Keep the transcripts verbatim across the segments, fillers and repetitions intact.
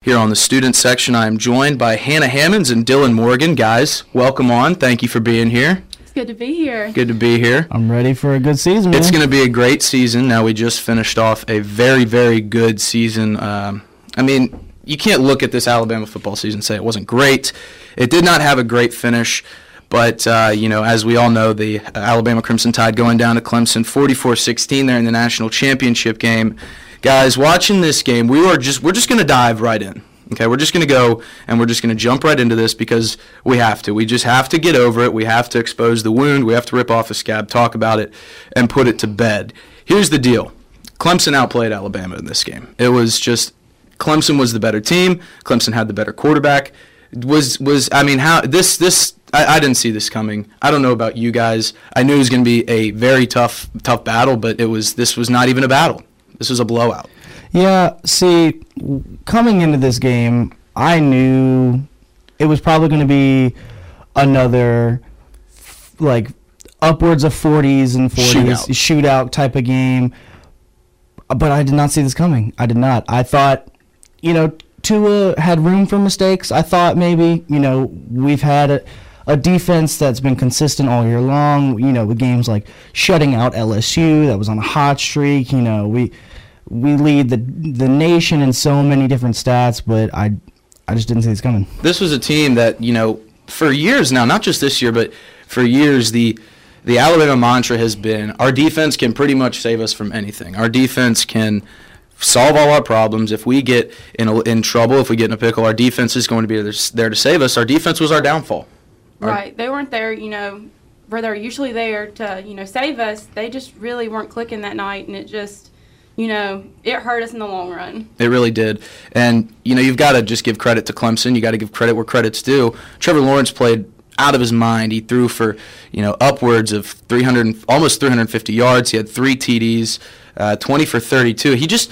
Here on the student section, I am joined by Hannah Hammonds and Dylan Morgan. Guys, welcome on. Thank you for being here. It's good to be here. Good to be here. I'm ready for a good season, man. It's going to be a great season. Now, we just finished off a very, very good season. Um, I mean, you can't look at this Alabama football season and say it wasn't great. It did not have a great finish. But, uh, you know, as we all know, the Alabama Crimson Tide going down to Clemson forty-four sixteen there in the national championship game. Guys, watching this game, we are just, we're just going to dive right in. Okay, we're just going to go and we're just going to jump right into this because we have to. We just have to get over it. We have to expose the wound. We have to rip off a scab, talk about it, and put it to bed. Here's the deal. Clemson outplayed Alabama in this game. It was just Clemson was the better team. Clemson had the better quarterback. Was was I mean how this this I, I didn't see this coming. I don't know about you guys. I knew it was going to be a very tough tough battle, but it was this was not even a battle. This was a blowout. Yeah, see, coming into this game, I knew it was probably going to be another like upwards of forties and forties shootout. shootout type of game. But I did not see this coming. I did not. I thought, you know, Tua had room for mistakes. I thought maybe, you know, we've had a, a defense that's been consistent all year long, you know, with games like shutting out L S U that was on a hot streak. You know, we we lead the the nation in so many different stats, but I I just didn't see this coming. This was a team that, you know, for years now, not just this year, but for years, the the Alabama mantra has been our defense can pretty much save us from anything. Our defense can solve all our problems. If we get in a, in trouble, if we get in a pickle, our defense is going to be there, there to save us. Our defense was our downfall. Our, right. They weren't there, you know, where they're usually there to, you know, save us. They just really weren't clicking that night, and it just, you know, it hurt us in the long run. It really did. And, you know, you've got to just give credit to Clemson. You got to give credit where credit's due. Trevor Lawrence played out of his mind. He threw for, you know, upwards of three hundred, almost three hundred fifty yards. He had three T Ds. Uh, twenty for thirty-two. He just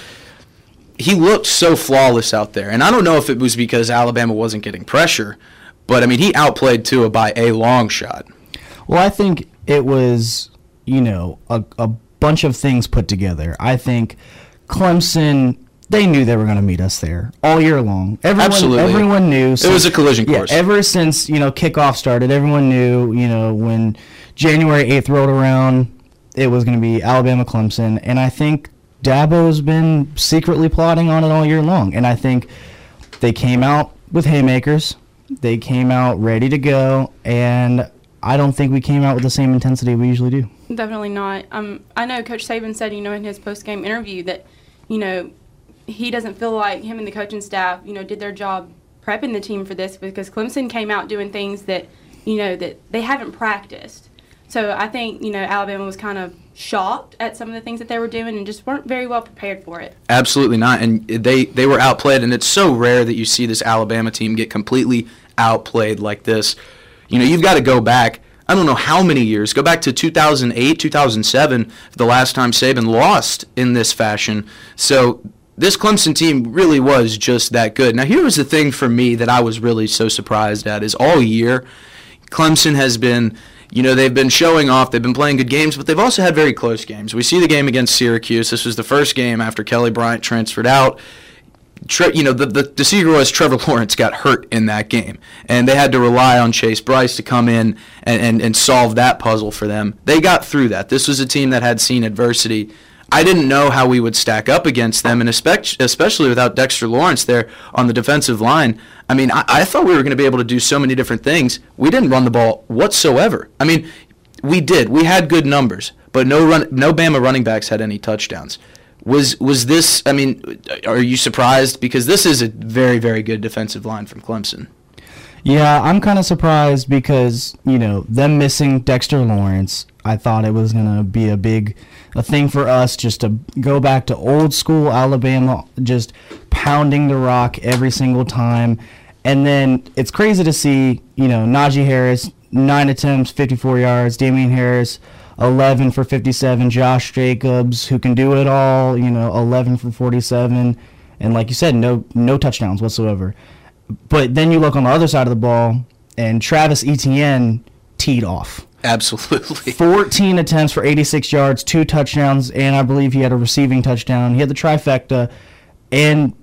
he looked so flawless out there. And I don't know if it was because Alabama wasn't getting pressure, but, I mean, he outplayed Tua by a long shot. Well, I think it was, you know, a, a bunch of things put together. I think Clemson, they knew they were going to meet us there all year long. Everyone, Absolutely. Everyone knew. So, it was a collision course. Yeah, ever since, you know, kickoff started, everyone knew, you know, when January eighth rolled around, it was going to be Alabama-Clemson, and I think Dabo's been secretly plotting on it all year long. And I think they came out with haymakers. They came out ready to go, and I don't think we came out with the same intensity we usually do. Definitely not. Um, I know Coach Saban said, you know, in his post-game interview that, you know, he doesn't feel like him and the coaching staff, you know, did their job prepping the team for this because Clemson came out doing things that, you know, that they haven't practiced. So I think, you know, Alabama was kind of shocked at some of the things that they were doing and just weren't very well prepared for it. Absolutely not. And they, they were outplayed, and it's so rare that you see this Alabama team get completely outplayed like this. You know, you've got to go back, I don't know how many years, go back to two thousand eight, two thousand seven, the last time Saban lost in this fashion. So this Clemson team really was just that good. Now, here was the thing for me that I was really so surprised at is all year, Clemson has been, you know, they've been showing off. They've been playing good games, but they've also had very close games. We see the game against Syracuse. This was the first game after Kelly Bryant transferred out. Tre- you know, the, the, the secret was Trevor Lawrence got hurt in that game, and they had to rely on Chase Bryce to come in and, and, and solve that puzzle for them. They got through that. This was a team that had seen adversity. I didn't know how we would stack up against them, and especially without Dexter Lawrence there on the defensive line. I mean, I, I thought we were going to be able to do so many different things. We didn't run the ball whatsoever. I mean, we did. We had good numbers, but no run, no Bama running backs had any touchdowns. Was was this, I mean, are you surprised? Because this is a very, very good defensive line from Clemson. Yeah, I'm kind of surprised because, you know, them missing Dexter Lawrence, I thought it was going to be a big a thing for us just to go back to old school Alabama, just pounding the rock every single time. And then it's crazy to see, you know, Najee Harris, nine attempts, fifty-four yards, Damian Harris, eleven for fifty-seven, Josh Jacobs, who can do it all, you know, eleven for forty-seven. And like you said, no no touchdowns whatsoever. But then you look on the other side of the ball, and Travis Etienne teed off. Absolutely. fourteen attempts for eighty-six yards, two touchdowns, and I believe he had a receiving touchdown. He had the trifecta, and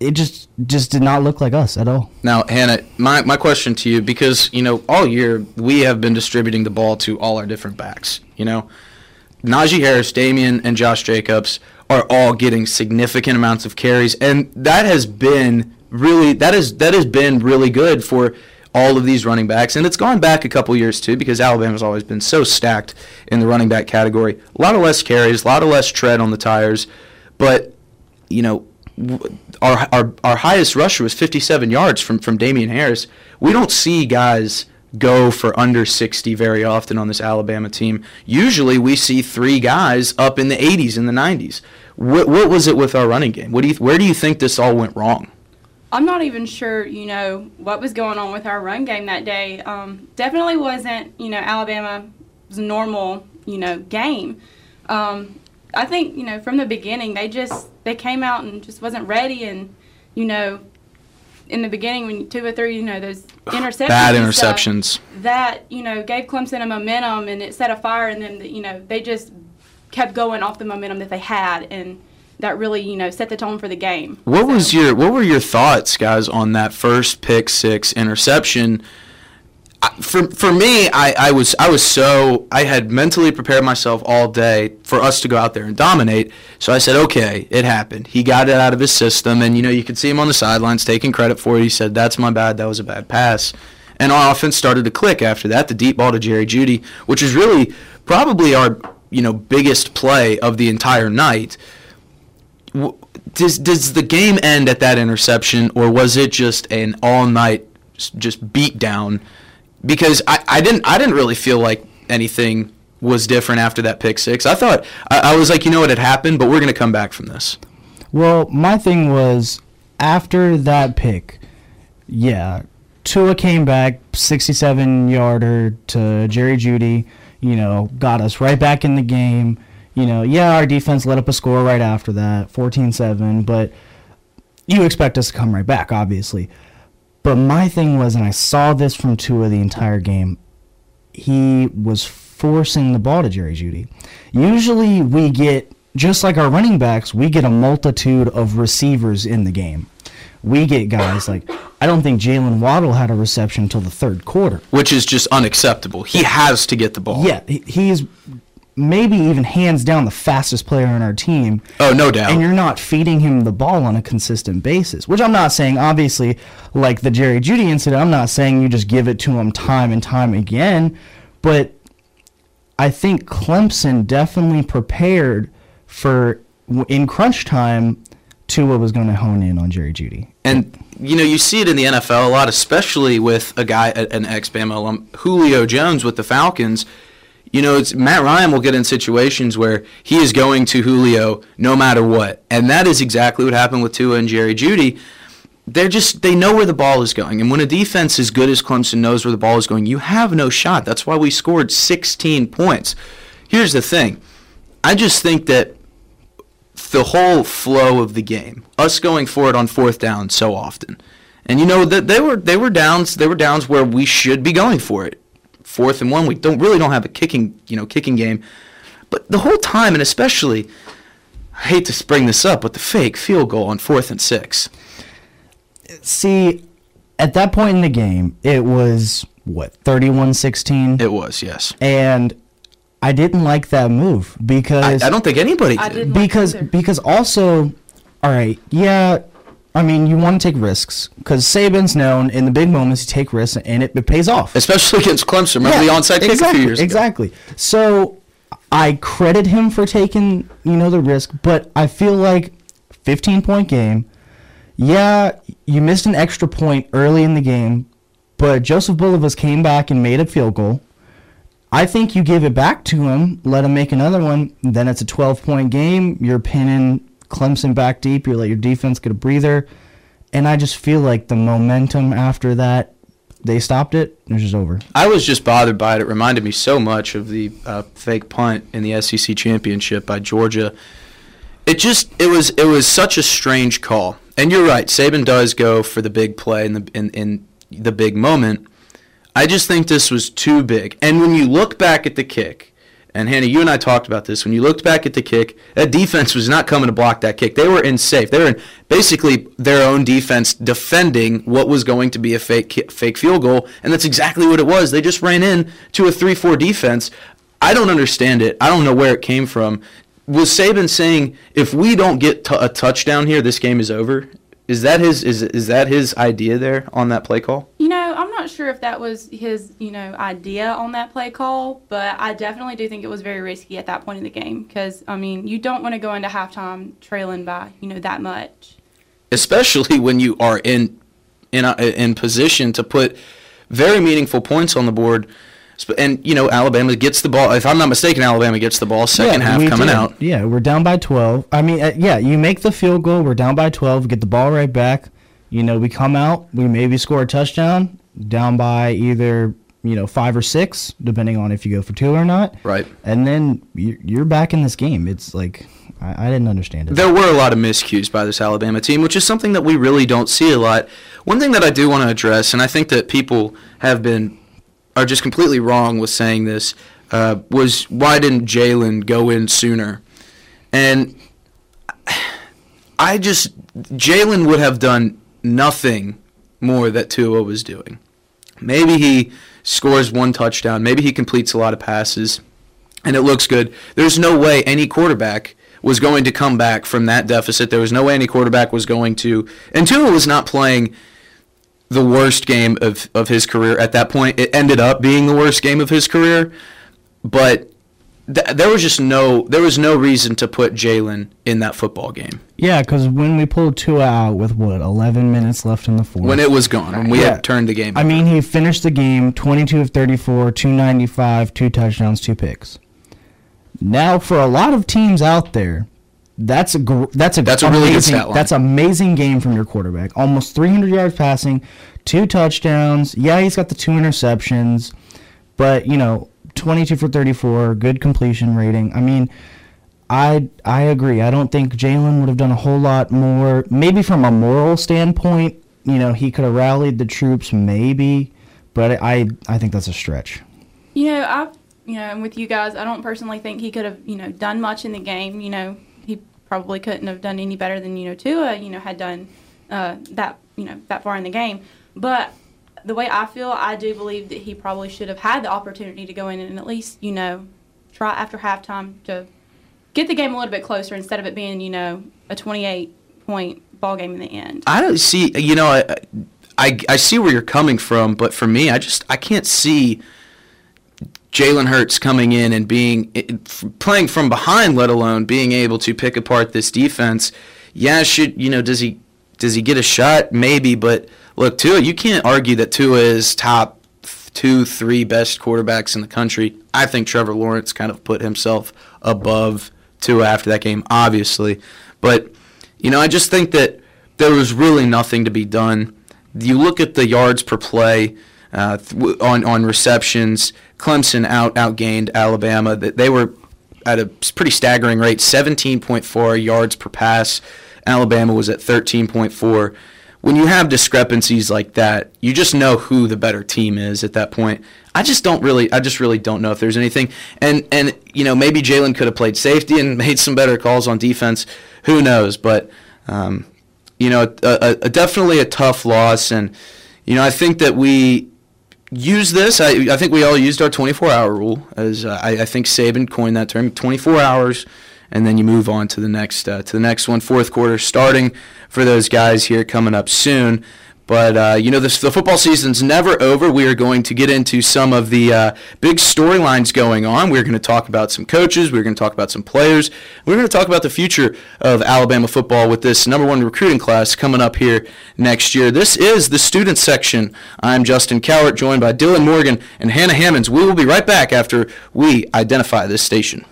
it just just did not look like us at all. Now, Hannah, my, my question to you, because, you know, all year we have been distributing the ball to all our different backs, you know. Najee Harris, Damian, and Josh Jacobs are all getting significant amounts of carries, and that has been really that is that has been really good for all of these running backs, and it's gone back a couple years too because Alabama's always been so stacked in the running back category. A lot of less carries, a lot of less tread on the tires, but you know, our our our highest rusher was fifty-seven yards from from Damian Harris. We don't see guys go for under sixty very often on this Alabama team. Usually we see three guys up in the eighties and the nineties. What, what was it with our running game? What do you, where do you think this all went wrong? I'm not even sure, you know, what was going on with our run game that day. Um, definitely wasn't, you know, Alabama's normal, you know, game. Um, I think, you know, from the beginning, they just, they came out and just wasn't ready. And, you know, in the beginning, when two or three, you know, those interceptions. Bad interceptions. Stuff, that, you know, gave Clemson a momentum and it set a fire in them that, you know, they just kept going off the momentum that they had. And that really, you know, set the tone for the game. What so. was your what were your thoughts, guys, on that first pick six interception? For for me, I, I was I was so I had mentally prepared myself all day for us to go out there and dominate. So I said, okay, it happened. He got it out of his system, and you know you could see him on the sidelines taking credit for it. He said, "That's my bad. That was a bad pass." And our offense started to click after that. The deep ball to Jerry Jeudy, which is really probably our you know biggest play of the entire night. Does does the game end at that interception, or was it just an all-night just beat down? Because I, I didn't I didn't really feel like anything was different after that pick six. I thought I, I was like, you know what had happened, but we're going to come back from this. Well, my thing was after that pick, yeah, Tua came back, sixty-seven yarder to Jerry Jeudy, you know, got us right back in the game. You know, yeah, our defense let up a score right after that, fourteen seven, but you expect us to come right back, obviously. But my thing was, and I saw this from Tua the entire game, he was forcing the ball to Jerry Jeudy. Usually we get, just like our running backs, we get a multitude of receivers in the game. We get guys like, I don't think Jalen Waddle had a reception until the third quarter. Which is just unacceptable. He has to get the ball. Yeah, he, he's maybe even hands down the fastest player on our team. Oh, no doubt. And you're not feeding him the ball on a consistent basis, which I'm not saying, obviously, like the Jerry Jeudy incident, I'm not saying you just give it to him time and time again, but I think Clemson definitely prepared for, in crunch time, Tua was going to hone in on Jerry Jeudy. And, you know, you see it in the N F L a lot, especially with a guy, an ex-Bama alum, Julio Jones with the Falcons. You know, it's Matt Ryan will get in situations where he is going to Julio no matter what. And that is exactly what happened with Tua and Jerry Jeudy. They're just, they know where the ball is going. And when a defense as good as Clemson knows where the ball is going, you have no shot. That's why we scored sixteen points. Here's the thing. I just think that the whole flow of the game, us going for it on fourth down so often. And you know, that they were they were downs, they were downs where we should be going for it. Fourth and one, we don't really don't have a kicking, you know, kicking game. But the whole time, and especially, I hate to bring this up, but the fake field goal on fourth and six. See, at that point in the game, it was, what, thirty-one sixteen? It was, yes. And I didn't like that move because... I, I don't think anybody did. I didn't because, like because also, all right, yeah... I mean, you want to take risks because Saban's known in the big moments you take risks and it, it pays off. Especially against Clemson. Remember yeah, the onside kick exactly, a few years ago? Exactly. So I credit him for taking, you know, the risk, but I feel like fifteen-point game. Yeah, you missed an extra point early in the game, but Joseph Bulovas came back and made a field goal. I think you give it back to him, let him make another one, then it's a twelve-point game. You're pinning Clemson back deep, you let your defense get a breather, and I just feel like the momentum after that, they stopped it, it was just over. I was just bothered by it. It reminded me so much of the uh, fake punt in the S E C championship by Georgia. It just it was it was such a strange call. And you're right, Saban does go for the big play in the in, in the big moment. I just think this was too big. And when you look back at the kick, And Hannah, you and I talked about this. When you looked back at the kick, that defense was not coming to block that kick. They were in safe. They were in basically their own defense defending what was going to be a fake fake field goal, and that's exactly what it was. They just ran in to a three four defense. I don't understand it. I don't know where it came from. Was Saban saying, if we don't get t- a touchdown here, this game is over? Is that his is is that his idea there on that play call? You know, I'm not sure if that was his, you know, idea on that play call, but I definitely do think it was very risky at that point in the game because, I mean, you don't want to go into halftime trailing by, you know, that much. Especially when you are in in a, in position to put very meaningful points on the board. And, you know, Alabama gets the ball. If I'm not mistaken, Alabama gets the ball second yeah, half coming did. out. Yeah, we're down by twelve. I mean, uh, yeah, you make the field goal. We're down by twelve. Get the ball right back. You know, we come out. We maybe score a touchdown. Down by either, you know, five or six, depending on if you go for two or not. Right. And then you're back in this game. It's like, I, I didn't understand it. There were a lot of miscues by this Alabama team, which is something that we really don't see a lot. One thing that I do want to address, and I think that people have been are just completely wrong with saying this, uh, was why didn't Jalen go in sooner? And I just, Jalen would have done nothing more that Tua was doing. Maybe he scores one touchdown. Maybe he completes a lot of passes, and it looks good. There's no way any quarterback was going to come back from that deficit. There was no way any quarterback was going to, and Tua was not playing the worst game of, of his career at that point. It ended up being the worst game of his career, but th- there was just no there was no reason to put Jalen in that football game. Yeah, because when we pulled Tua out with, what, eleven minutes left in the fourth. When it was gone, when we yeah. had turned the game. I mean, he finished the game twenty-two of thirty-four, two ninety-five, two touchdowns, two picks. Now, for a lot of teams out there, That's a gr- that's a that's a amazing, really good stat line. That's an amazing game from your quarterback. Almost three hundred yards passing, two touchdowns. Yeah, he's got the two interceptions, but you know, twenty-two for thirty-four, good completion rating. I mean, I I agree. I don't think Jalen would have done a whole lot more. Maybe from a moral standpoint, you know, he could have rallied the troops, maybe, but I I think that's a stretch. You know, I you know, and with you guys, I don't personally think he could have you know done much in the game. You know. Probably couldn't have done any better than you know Tua you know had done uh, that you know that far in the game. But the way I feel, I do believe that he probably should have had the opportunity to go in and at least you know try after halftime to get the game a little bit closer instead of it being you know a twenty-eight point ball game in the end. I don't see you know I, I I see where you're coming from, but for me, I just I can't see Jalen Hurts coming in and being playing from behind, let alone being able to pick apart this defense. Yeah, should you know? Does he does he get a shot? Maybe, but look, Tua. You can't argue that Tua is top two, three best quarterbacks in the country. I think Trevor Lawrence kind of put himself above Tua after that game, obviously, but you know, I just think that there was really nothing to be done. You look at the yards per play. Uh, th- on on receptions, Clemson out outgained Alabama. That they were at a pretty staggering rate, seventeen point four yards per pass. Alabama was at thirteen point four. When you have discrepancies like that, you just know who the better team is at that point. I just don't really, I just really don't know if there's anything. And and you know maybe Jalen could have played safety and made some better calls on defense. Who knows? But um, you know, a, a, a definitely a tough loss. And you know, I think that we. Use this. I, I think we all used our twenty-four hour rule, as uh, I, I think Saban coined that term. twenty-four hours, and then you move on to the next uh, to the next one. Fourth quarter starting for those guys here coming up soon. But, uh, you know, this, the football season's never over. We are going to get into some of the uh, big storylines going on. We're going to talk about some coaches. We're going to talk about some players. We're going to talk about the future of Alabama football with this number one recruiting class coming up here next year. This is the student section. I'm Justin Cowart, joined by Dylan Morgan and Hannah Hammonds. We will be right back after we identify this station.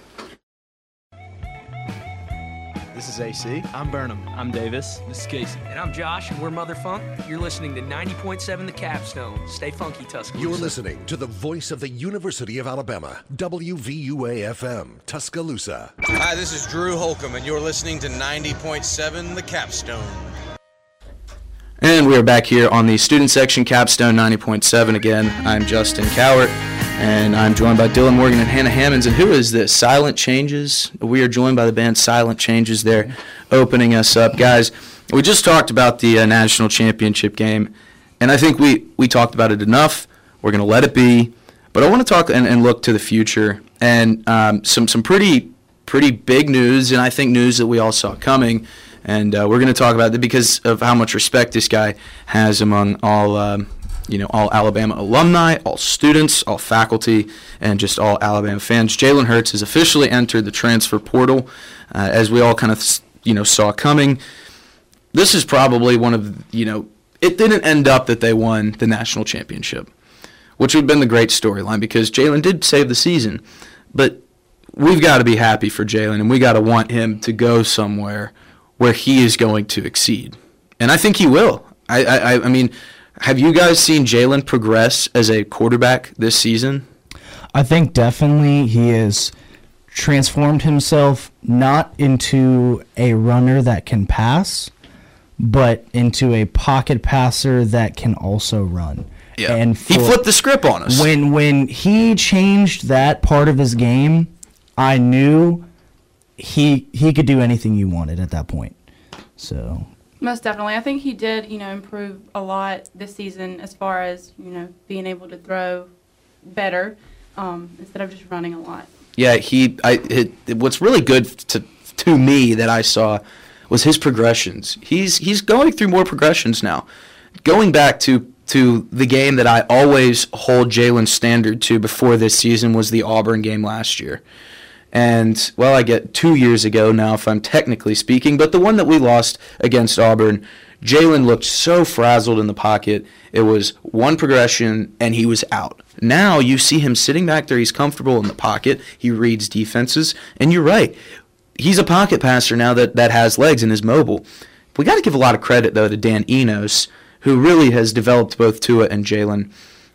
This is A C. I'm Burnham. I'm Davis. This is Casey. And I'm Josh, and we're Mother Funk. You're listening to ninety point seven The Capstone. Stay funky, Tuscaloosa. You're listening to the voice of the University of Alabama, W V U A F M, Tuscaloosa. Hi, this is Drew Holcomb, and you're listening to ninety point seven The Capstone. And we are back here on the student section, Capstone ninety point seven again. I'm Justin Cowart. And I'm joined by Dylan Morgan and Hannah Hammonds. And who is this? Silent Changes. We are joined by the band Silent Changes. They're opening us up. Guys, we just talked about the uh, national championship game, and I think we, we talked about it enough. We're going to let it be. But I want to talk and, and look to the future, and um, some, some pretty pretty big news, and I think news that we all saw coming. And uh, we're going to talk about it because of how much respect this guy has among all um, you know, all Alabama alumni, all students, all faculty, and just all Alabama fans. Jalen Hurts has officially entered the transfer portal, uh, as we all kind of, you know, saw coming. This is probably one of, you know, it didn't end up that they won the national championship, which would have been the great storyline because Jalen did save the season. But we've got to be happy for Jalen, and we got to want him to go somewhere where he is going to exceed. And I think he will. I, I, I mean, have you guys seen Jalen progress as a quarterback this season? I think definitely he has transformed himself not into a runner that can pass, but into a pocket passer that can also run. Yeah, and he flipped the script on us. When when he changed that part of his game, I knew he he could do anything you wanted at that point. So most definitely, I think he did, you know, improve a lot this season as far as, you know, being able to throw better um, instead of just running a lot. Yeah, he. I. It, what's really good to to me that I saw was his progressions. He's he's going through more progressions now. Going back to to the game that I always hold Jalen's standard to before this season was the Auburn game last year. And, well, I get two years ago now, if I'm technically speaking, but the one that we lost against Auburn, Jalen looked so frazzled in the pocket. It was one progression, and he was out. Now you see him sitting back there. He's comfortable in the pocket. He reads defenses. And you're right. He's a pocket passer now that, that has legs and is mobile. We got to give a lot of credit, though, to Dan Enos, who really has developed both Tua and Jalen.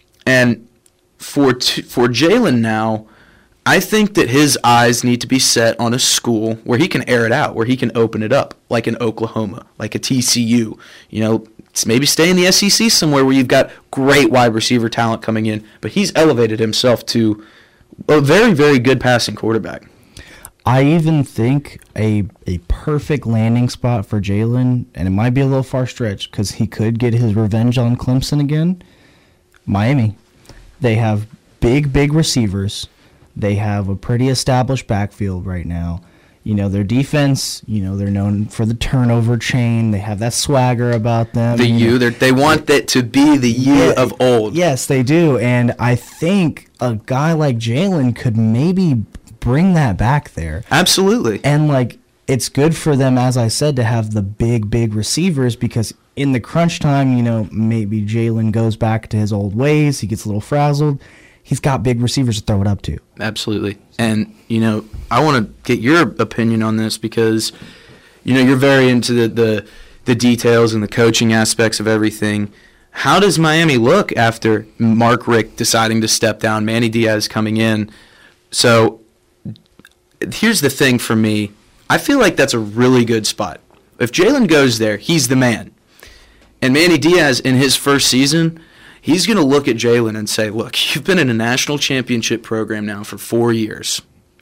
And for, t- for Jalen now, I think that his eyes need to be set on a school where he can air it out, where he can open it up, like in Oklahoma, like a T C U. You know, maybe stay in the S E C somewhere where you've got great wide receiver talent coming in. But he's elevated himself to a very, very good passing quarterback. I even think a a perfect landing spot for Jalen, and it might be a little far stretched because he could get his revenge on Clemson again, Miami. They have big, big receivers. They have a pretty established backfield right now. You know, their defense, you know, they're known for the turnover chain. They have that swagger about them. The U, they want that to be the U yeah, of old. Yes, they do. And I think a guy like Jalen could maybe bring that back there. Absolutely. And, like, it's good for them, as I said, to have the big, big receivers because in the crunch time, you know, maybe Jalen goes back to his old ways. He gets a little frazzled. He's got big receivers to throw it up to. Absolutely. And, you know, I want to get your opinion on this because, you know, you're very into the, the, the details and the coaching aspects of everything. How does Miami look after Mark Richt deciding to step down, Manny Diaz coming in? So here's the thing for me. I feel like that's a really good spot. If Jalen goes there, he's the man. And Manny Diaz, in his first season, he's going to look at Jalen and say, look, you've been in a national championship program now for four years.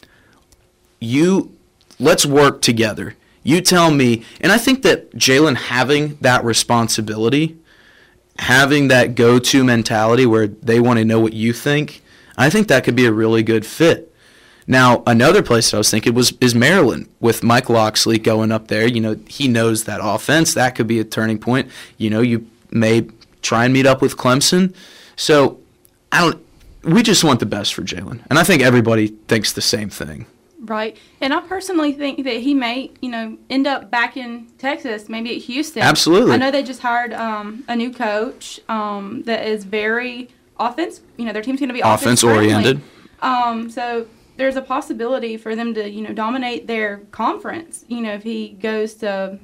You, let's work together. You tell me. And I think that Jalen having that responsibility, having that go-to mentality where they want to know what you think, I think that could be a really good fit. Now, another place that I was thinking was is Maryland with Mike Locksley going up there. You know, he knows that offense. That could be a turning point. You know, you may try and meet up with Clemson. So, I don't. We just want the best for Jalen. And I think everybody thinks the same thing. Right. And I personally think that he may, you know, end up back in Texas, maybe at Houston. Absolutely. I know they just hired um, a new coach um, that is very offense. You know, their team's going to be offense-oriented. Um, so there's a possibility for them to, you know, dominate their conference, you know, if he goes to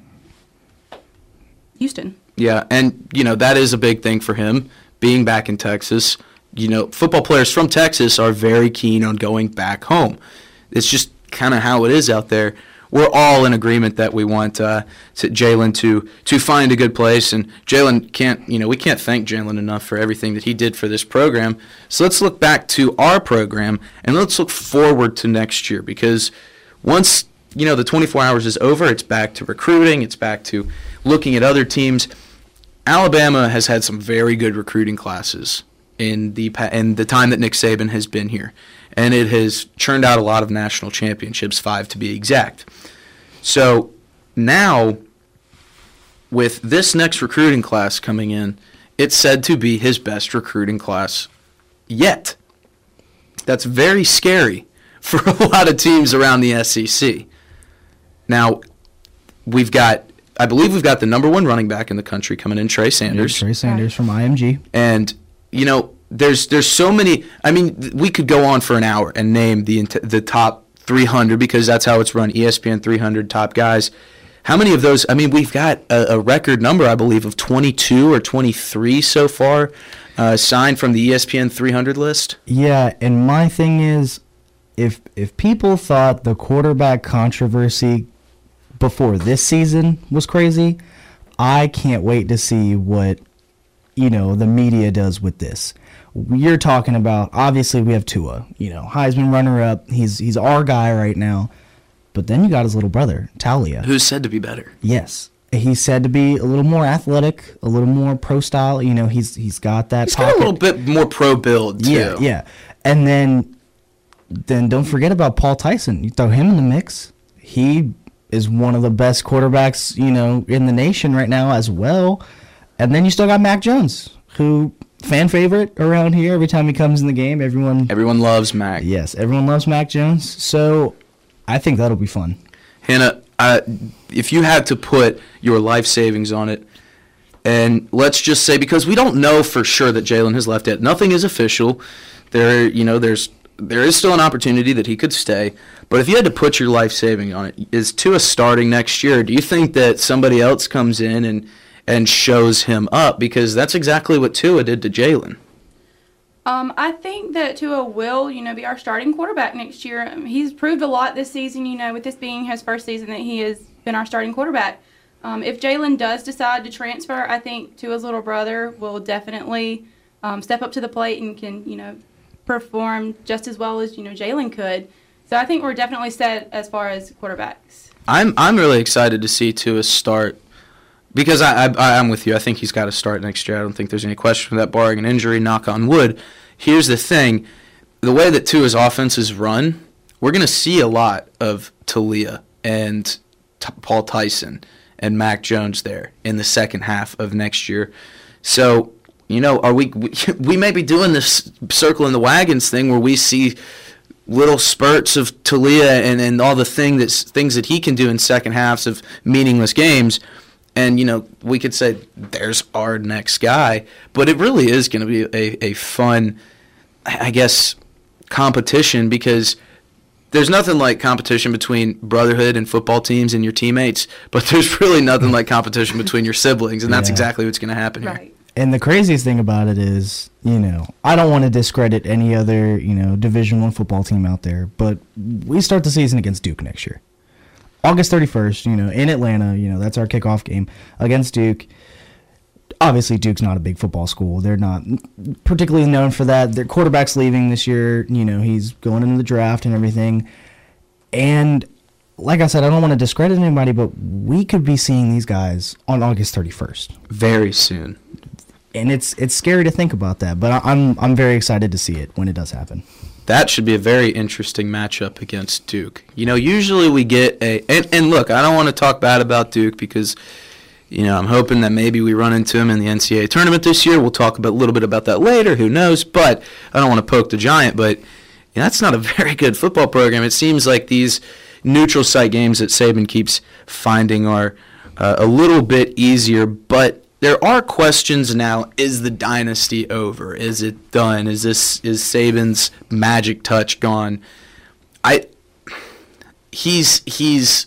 Houston. Yeah, and, you know, that is a big thing for him, being back in Texas. You know, football players from Texas are very keen on going back home. It's just kind of how it is out there. we're all in agreement that we want uh, to Jalen to to find a good place. And Jalen can't, you know, we can't thank Jalen enough for everything that he did for this program. So let's look back to our program and let's look forward to next year, because once, you know, the twenty-four hours is over, it's back to recruiting, it's back to looking at other teams. Alabama has had some very good recruiting classes in the in the time that Nick Saban has been here, and it has churned out a lot of national championships, five to be exact. So now, with this next recruiting class coming in, it's said to be his best recruiting class yet. That's very scary for a lot of teams around the S E C. Now, we've got, I believe we've got the number one running back in the country coming in, Trey Sanders. Trey Sanders from I M G. And, you know, there's there's so many, I mean, we could go on for an hour and name the the top three hundred, because that's how it's run, E S P N three hundred top guys. How many of those, I mean, we've got a, a record number, I believe, of twenty-two or twenty-three so far uh, signed from the E S P N three hundred list. Yeah, and my thing is, if if people thought the quarterback controversy before this season was crazy, I can't wait to see what, you know, the media does with this. You're talking about, obviously we have Tua, you know, Heisman runner-up. He's he's our guy right now. But then you got his little brother, Talia. Who's said to be better. Yes. He's said to be a little more athletic, a little more pro style. You know, he's he's got that He's pocket. got a little bit more pro build, too. Yeah, yeah. And then then don't forget about Paul Tyson. You throw him in the mix. He is one of the best quarterbacks, you know, in the nation right now as well. And then you still got Mac Jones, who fan favorite around here. Every time he comes in the game, everyone Everyone loves Mac. Yes, everyone loves Mac Jones. So I think that'll be fun. Hannah, uh, if you had to put your life savings on it, and let's just say, because we don't know for sure that Jalen has left yet, nothing is official. There, you know, there's there is still an opportunity that he could stay. But if you had to put your life saving on it, is Tua starting next year? Do you think that somebody else comes in and and shows him up? Because that's exactly what Tua did to Jalen. Um, I think that Tua will, you know, be our starting quarterback next year. Um, he's proved a lot this season, you know, with this being his first season that he has been our starting quarterback. Um, if Jalen does decide to transfer, I think Tua's little brother will definitely um, step up to the plate and can, you know, perform just as well as, you know, Jalen could. So I think we're definitely set as far as quarterbacks. I'm I'm really excited to see Tua start, because I, I I'm with you. I think he's got to start next year. I don't think there's any question of that, barring an injury. Knock on wood. Here's the thing: the way that Tua's offense is run, we're going to see a lot of Talia and T- Paul Tyson and Mac Jones there in the second half of next year. So, you know, are we we, we may be doing this circling the wagons thing where we see little spurts of Talia and, and all the thing that's, things that he can do in second halves of meaningless games. And, you know, we could say, there's our next guy. But it really is going to be a, a fun, I guess, competition, because there's nothing like competition between brotherhood and football teams and your teammates. But there's really nothing like competition between your siblings. And that's Yeah. exactly what's going to happen here. Right. And the craziest thing about it is, you know, I don't want to discredit any other, you know, Division One football team out there, but we start the season against Duke next year. August thirty-first, you know, in Atlanta, you know, that's our kickoff game against Duke. Obviously, Duke's not a big football school. They're not particularly known for that. Their quarterback's leaving this year. You know, he's going into the draft and everything. And like I said, I don't want to discredit anybody, but we could be seeing these guys on August thirty-first. Very soon. And it's it's scary to think about that, but I, I'm I'm very excited to see it when it does happen. That should be a very interesting matchup against Duke. You know, usually we get a and, and look, I don't want to talk bad about Duke, because, you know, I'm hoping that maybe we run into him in the N C double A tournament this year. We'll talk about, a little bit about that later. Who knows? But I don't want to poke the giant. But you know, that's not a very good football program. It seems like these neutral site games that Saban keeps finding are uh, a little bit easier, but there are questions now. Is the dynasty over? Is it done? Is this is Saban's magic touch gone? I he's he's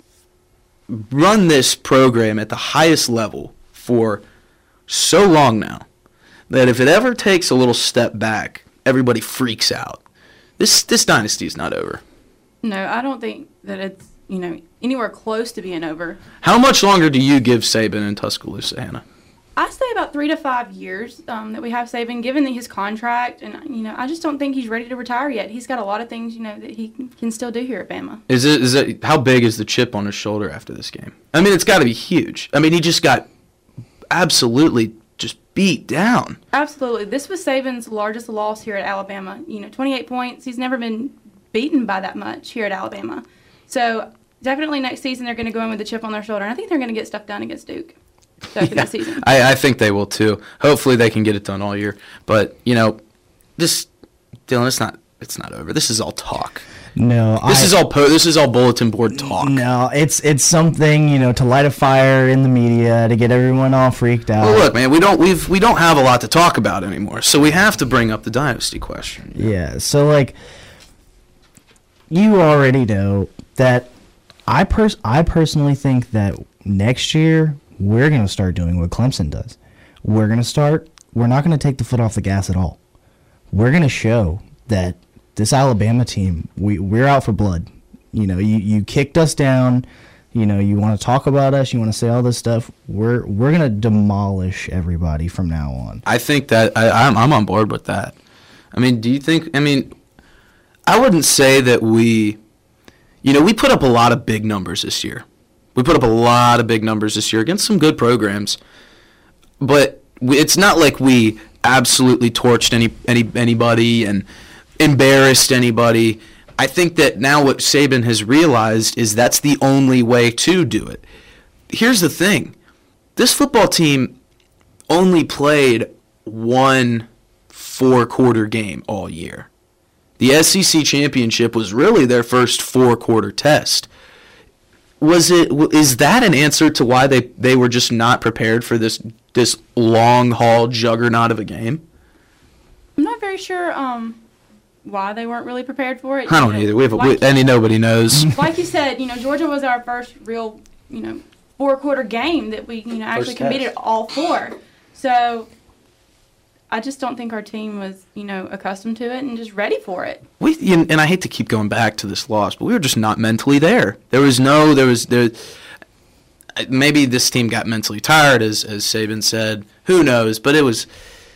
run this program at the highest level for so long now that if it ever takes a little step back, everybody freaks out. This this dynasty is not over. No, I don't think that it's, you know, anywhere close to being over. How much longer do you give Saban in Tuscaloosa, Hannah? I say about three to five years um, that we have Saban, given his contract, and you know, I just don't think he's ready to retire yet. He's got a lot of things, you know, that he can still do here at Bama. Is it? Is it? How big is the chip on his shoulder after this game? I mean, it's got to be huge. I mean, he just got absolutely just beat down. Absolutely, this was Saban's largest loss here at Alabama. You know, twenty-eight points. He's never been beaten by that much here at Alabama. So definitely next season they're going to go in with a chip on their shoulder, and I think they're going to get stuff done against Duke. Yeah, this season. I, I think they will too. Hopefully they can get it done all year. But you know, this Dylan, it's not it's not over. This is all talk. No, this I, is all po- this is all bulletin board talk. No, it's it's something, you know, to light a fire in the media to get everyone all freaked out. Well, look, man, we don't we've we don't have a lot to talk about anymore, so we have to bring up the dynasty question. You know? Yeah, so like you already know that I pers- I personally think that next year we're going to start doing what Clemson does. We're going to start, we're not going to take the foot off the gas at all. We're going to show that this Alabama team, we, we're out for blood. You know, you, you kicked us down. You know, you want to talk about us. You want to say all this stuff. We're we're going to demolish everybody from now on. I think that, I, I'm, I'm on board with that. I mean, do you think, I mean, I wouldn't say that we, you know, we put up a lot of big numbers this year. We put up a lot of big numbers this year against some good programs, but we, it's not like we absolutely torched any, any anybody and embarrassed anybody. I think that now what Saban has realized is that's the only way to do it. Here's the thing. This football team only played one four-quarter game all year. The S E C championship was really their first four-quarter test. Was it? Is that an answer to why they, they were just not prepared for this this long haul juggernaut of a game? I'm not very sure um, why they weren't really prepared for it. I don't you know, either. We have a, like, we, any nobody knows. Like you said, you know, Georgia was our first real, you know, four quarter game that we, you know, actually First competed test. all four. So I just don't think our team was, you know, accustomed to it and just ready for it. We and I hate to keep going back to this loss, but we were just not mentally there. There was no, there was there. Maybe this team got mentally tired, as as Saban said. Who knows? But it was.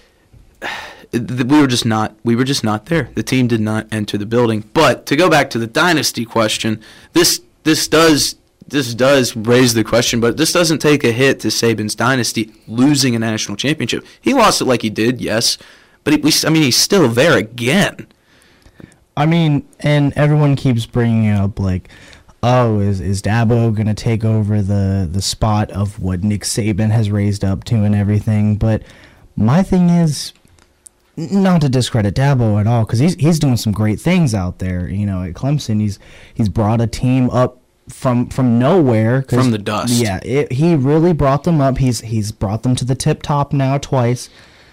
We were just not. We were just not there. The team did not enter the building. But to go back to the dynasty question, this this does this does raise the question. But this doesn't take a hit to Saban's dynasty losing a national championship. He lost it like he did, yes, but he, I mean he's still there again. I mean, and everyone keeps bringing up like, oh, is is Dabo gonna take over the the spot of what Nick Saban has raised up to and everything? But my thing is, not to discredit Dabo at all, because he's he's doing some great things out there. You know, at Clemson, he's he's brought a team up from from nowhere, from the dust. Yeah, it, he really brought them up. He's he's brought them to the tip top now twice.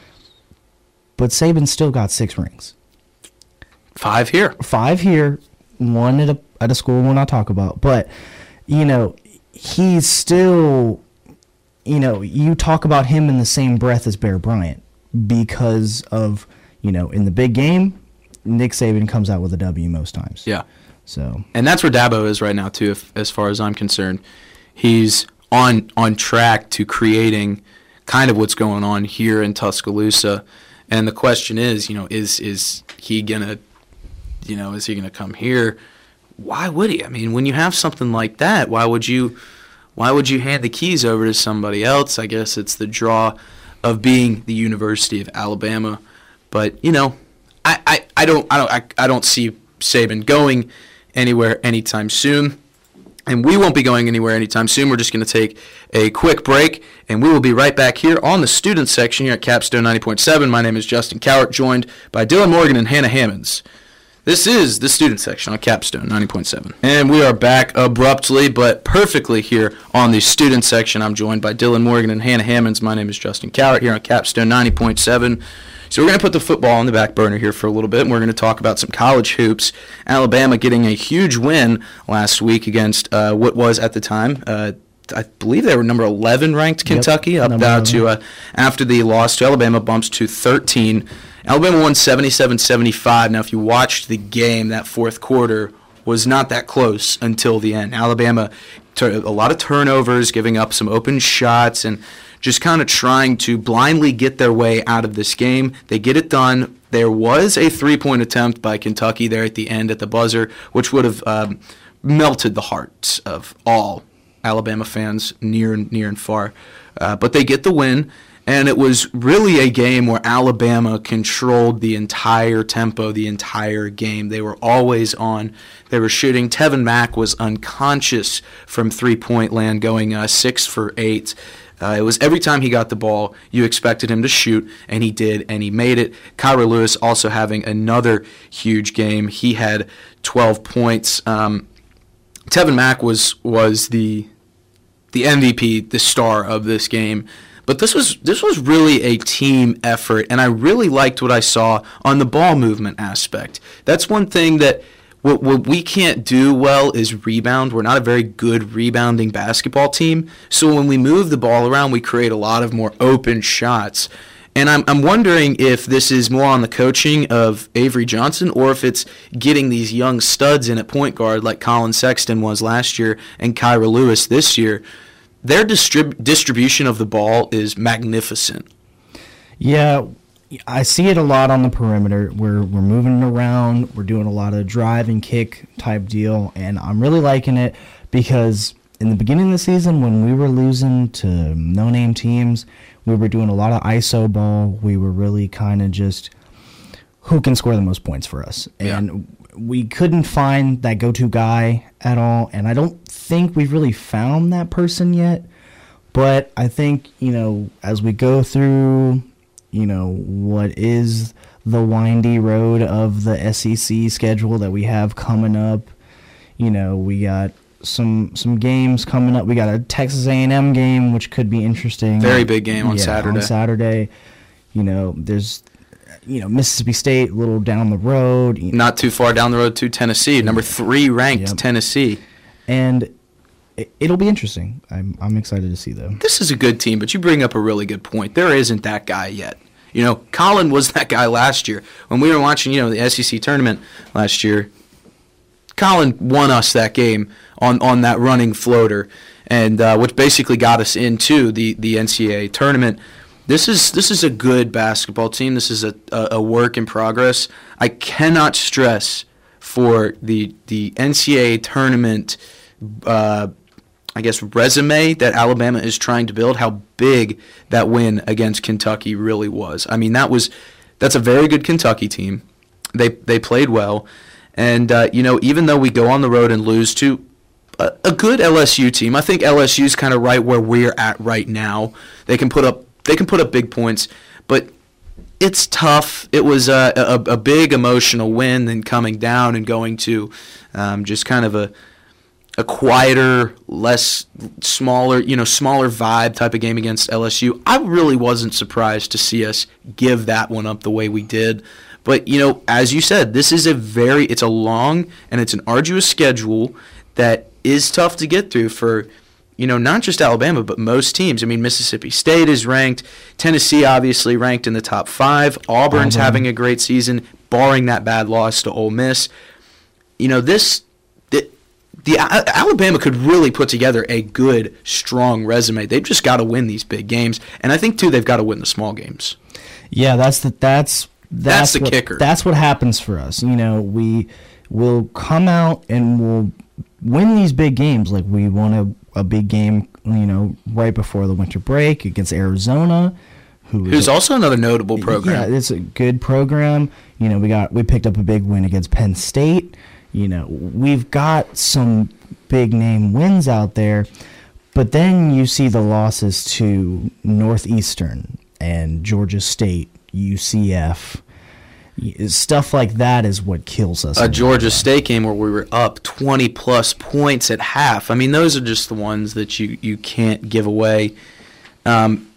But Saban still got six rings. Five here. Five here, one at a at a school we'll not talk about. But you know, he's still, you know, you talk about him in the same breath as Bear Bryant. Because of, you know, in the big game, Nick Saban comes out with a W most times. Yeah. So. And that's where Dabo is right now, too, if, as far as I'm concerned. He's on on track to creating kind of what's going on here in Tuscaloosa. And the question is, you know, is is he going to, you know, is he going to come here? Why would he? I mean, when you have something like that, why would you, why would you hand the keys over to somebody else? I guess it's the draw of being the University of Alabama. But, you know, I, I, I don't I don't I, I don't see Saban going anywhere anytime soon. And we won't be going anywhere anytime soon. We're just going to take a quick break, and we will be right back here on the student section here at Capstone ninety point seven. My name is Justin Cowart, joined by Dylan Morgan and Hannah Hammonds. This is the student section on Capstone ninety point seven. And we are back abruptly but perfectly here on the student section. I'm joined by Dylan Morgan and Hannah Hammonds. My name is Justin Cowart here on Capstone ninety point seven. So we're going to put the football on the back burner here for a little bit, and we're going to talk about some college hoops. Alabama getting a huge win last week against uh, what was at the time, uh, I believe they were number eleven ranked Kentucky, yep, up down to, uh, after the loss to Alabama, bumps to thirteen. Alabama won seventy-seven seventy-five. Now, if you watched the game, that fourth quarter was not that close until the end. Alabama, a lot of turnovers, giving up some open shots, and just kind of trying to blindly get their way out of this game. They get it done. There was a three-point attempt by Kentucky there at the end at the buzzer, which would have um, melted the hearts of all Alabama fans near and near and far. Uh, but they get the win, and it was really a game where Alabama controlled the entire tempo, the entire game. They were always on. They were shooting. Tevin Mack was unconscious from three-point land, going uh, six for eight. Uh, it was every time he got the ball, you expected him to shoot, and he did, and he made it. Kyra Lewis also having another huge game. He had twelve points. Um, Tevin Mack was was the the M V P, the star of this game. But this was this was really a team effort, and I really liked what I saw on the ball movement aspect. That's one thing that what, what we can't do well is rebound. We're not a very good rebounding basketball team. So when we move the ball around, we create a lot of more open shots. And I'm I'm wondering if this is more on the coaching of Avery Johnson or if it's getting these young studs in at point guard like Colin Sexton was last year and Kyra Lewis this year. Their distrib- distribution of the ball is magnificent. Yeah, I see it a lot on the perimeter. We're we're moving it around. We're doing a lot of drive and kick type deal, and I'm really liking it because in the beginning of the season when we were losing to no-name teams, we were doing a lot of I S O ball. We were really kind of just who can score the most points for us. And yeah. we couldn't find that go-to guy at all, and I don't think we've really found that person yet. But I think, you know, as we go through, you know, what is the windy road of the S E C schedule that we have coming up, you know, we got some some games coming up. We got a Texas A and M game, which could be interesting. Very big game on yeah, Saturday. On Saturday, you know, there's, you know, Mississippi State a little down the road. Not too far down the road to Tennessee, number three ranked yep. Tennessee. And it, it'll be interesting. I'm I'm excited to see them. This is a good team, but you bring up a really good point. There isn't that guy yet. You know, Colin was that guy last year. When we were watching, you know, the S E C tournament last year, Colin won us that game on, on that running floater, and uh, which basically got us into the, the N C double A tournament. This is this is a good basketball team. This is a, a, a work in progress. I cannot stress for the the N C double A tournament, uh, I guess, resume that Alabama is trying to build, how big that win against Kentucky really was. I mean, that was that's a very good Kentucky team. They they played well. And, uh, you know, even though we go on the road and lose to a, a good L S U team, I think L S U's kind of right where we're at right now. They can put up they can put up big points, but it's tough. It was a, a, a big emotional win, then coming down and going to um, just kind of a a quieter, less smaller, you know, smaller vibe type of game against L S U. I really wasn't surprised to see us give that one up the way we did. But, you know, as you said, this is a very, it's a long and it's an arduous schedule that is tough to get through for, you know, not just Alabama, but most teams. I mean, Mississippi State is ranked. Tennessee, obviously, ranked in the top five. Auburn's mm-hmm. having a great season, barring that bad loss to Ole Miss. You know, this, the, the Alabama could really put together a good, strong resume. They've just got to win these big games. And I think, too, they've got to win the small games. Yeah, that's the, that's, That's, that's the what, kicker. That's what happens for us. You know, we will come out and we'll win these big games. Like we won a, a big game, you know, right before the winter break against Arizona, who who's a, also another notable program. Yeah, it's a good program. You know, we got we picked up a big win against Penn State. You know, we've got some big name wins out there, but then you see the losses to Northeastern and Georgia State, U C F, stuff like that is what kills us. A Georgia State game where we were up twenty plus points at half. I mean, those are just the ones that you, you can't give away. Um,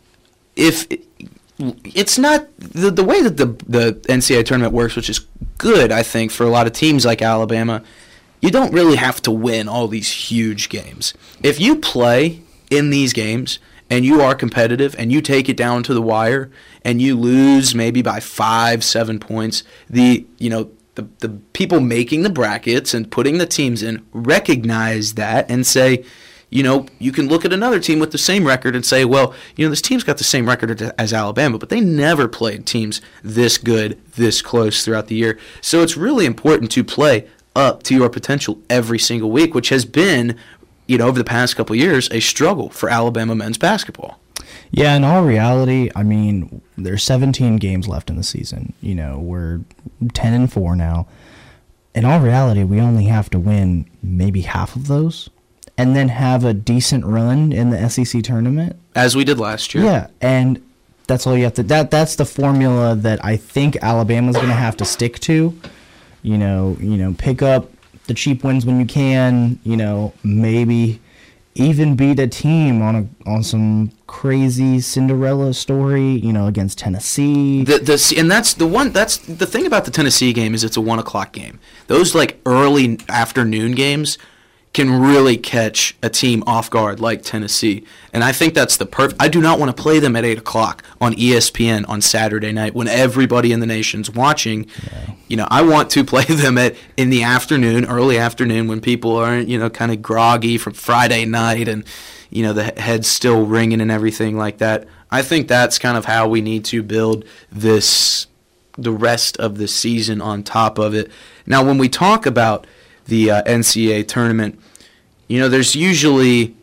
if it's not the the way that the the N C double A tournament works, which is good, I think, for a lot of teams like Alabama, you don't really have to win all these huge games. If you play in these games and you are competitive and you take it down to the wire and you lose maybe by five, seven points, the you know the the people making the brackets and putting the teams in recognize that and say, you know, you can look at another team with the same record and say, well, you know, this team's got the same record as Alabama, but they never played teams this good, this close throughout the year. So it's really important to play up to your potential every single week, which has been, you know, over the past couple of years, a struggle for Alabama men's basketball. Yeah, in all reality, I mean, there's seventeen games left in the season. You know, we're ten and four now. In all reality, we only have to win maybe half of those, and then have a decent run in the S E C tournament, as we did last year. Yeah, and that's all you have to. That that's the formula that I think Alabama's going to have to stick to. You know, you know, pick up the cheap wins when you can. You know, maybe even beat a team on a on some crazy Cinderella story. You know, against Tennessee. The the and that's the one. That's the thing about the Tennessee game is it's a one o'clock game. Those like early afternoon games can really catch a team off guard like Tennessee. And I think that's the perfect. I do not want to play them at eight o'clock on E S P N on Saturday night when everybody in the nation's watching. Yeah. You know, I want to play them at in the afternoon, early afternoon, when people aren't, you know, kind of groggy from Friday night and, you know, the head's still ringing and everything like that. I think that's kind of how we need to build this, the rest of the season on top of it. Now, when we talk about the uh, N C double A tournament, you know, there's usually,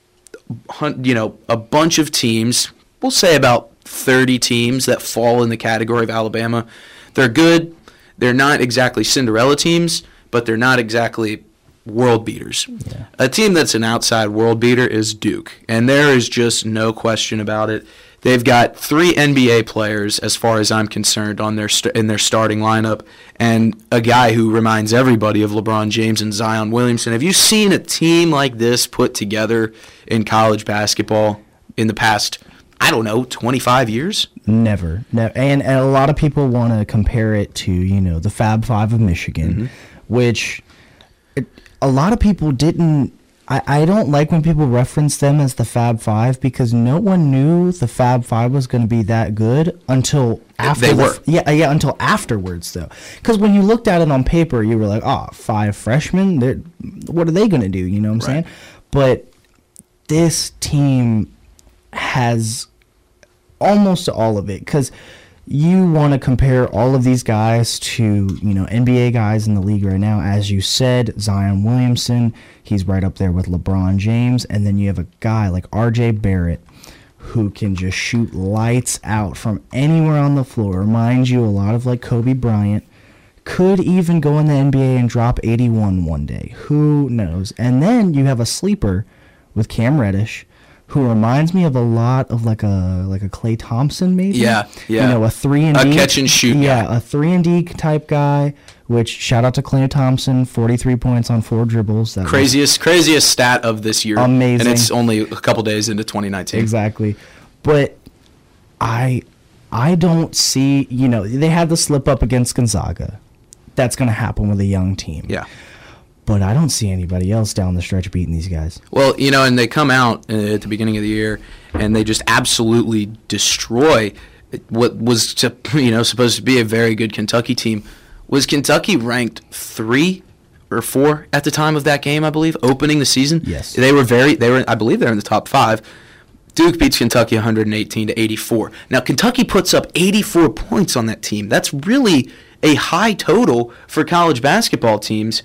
you know, a bunch of teams, we'll say about thirty teams that fall in the category of Alabama. They're good. They're not exactly Cinderella teams, but they're not exactly world beaters. Yeah. A team that's an outside world beater is Duke, and there is just no question about it. They've got three N B A players, as far as I'm concerned, on their st- in their starting lineup, and a guy who reminds everybody of LeBron James and Zion Williamson. Have you seen a team like this put together in college basketball in the past, I don't know, twenty-five years? Never. Never. And, and a lot of people want to compare it to, you know, the Fab Five of Michigan, mm-hmm. which it, a lot of people didn't. I, I don't like when people reference them as the Fab Five because no one knew the Fab Five was going to be that good until after. They the, were. Yeah, yeah, until afterwards, though. Because when you looked at it on paper, you were like, oh, five freshmen? They're, what are they going to do? You know what I'm right. saying? But this team has almost all of it because you want to compare all of these guys to, you know, N B A guys in the league right now. As you said, Zion Williamson, he's right up there with LeBron James. And then you have a guy like R J Barrett who can just shoot lights out from anywhere on the floor. Reminds you a lot of like Kobe Bryant. Could even go in the N B A and drop eighty-one one day. Who knows? And then you have a sleeper with Cam Reddish, who reminds me of a lot of like a like a Klay Thompson, maybe. Yeah, yeah. You know, a three and D, a catch and shoot. Yeah, guy. a three and D type guy. Which shout out to Klay Thompson, forty-three points on four dribbles. That craziest craziest stat of this year. Amazing, and it's only a couple days into twenty nineteen. Exactly, but I I don't see. You know, they had the slip up against Gonzaga. That's going to happen with a young team. Yeah. But I don't see anybody else down the stretch beating these guys. Well, you know, and they come out at the beginning of the year, and they just absolutely destroy what was, to, you know, supposed to be a very good Kentucky team. Was Kentucky ranked three or four at the time of that game? I believe opening the season. Yes, they were very. They were. I believe they're in the top five. Duke beats Kentucky one hundred eighteen to eighty-four. Now Kentucky puts up eighty-four points on that team. That's really a high total for college basketball teams.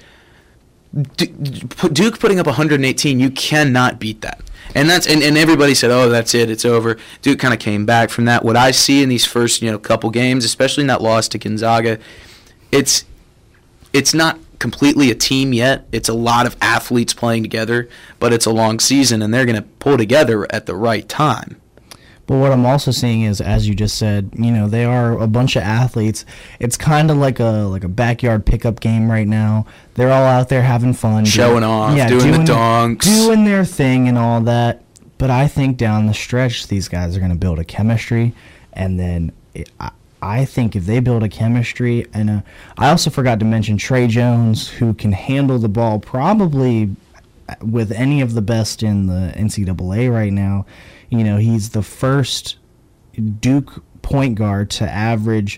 Duke putting up one hundred eighteen, you cannot beat that. And that's and, and everybody said, oh, that's it, it's over. Duke kind of came back from that. What I see in these first, you know, couple games, especially in that loss to Gonzaga, it's it's not completely a team yet. It's a lot of athletes playing together, but it's a long season, and they're going to pull together at the right time. But what I'm also seeing is, as you just said, you know, they are a bunch of athletes. It's kind of like a like a backyard pickup game right now. They're all out there having fun, showing doing, off, yeah, doing, doing the donks, doing their thing and all that. But I think down the stretch, these guys are going to build a chemistry, and then it, I, I think if they build a chemistry, and a, I also forgot to mention Trey Jones, who can handle the ball probably with any of the best in the N C double A right now. You know, he's the first Duke point guard to average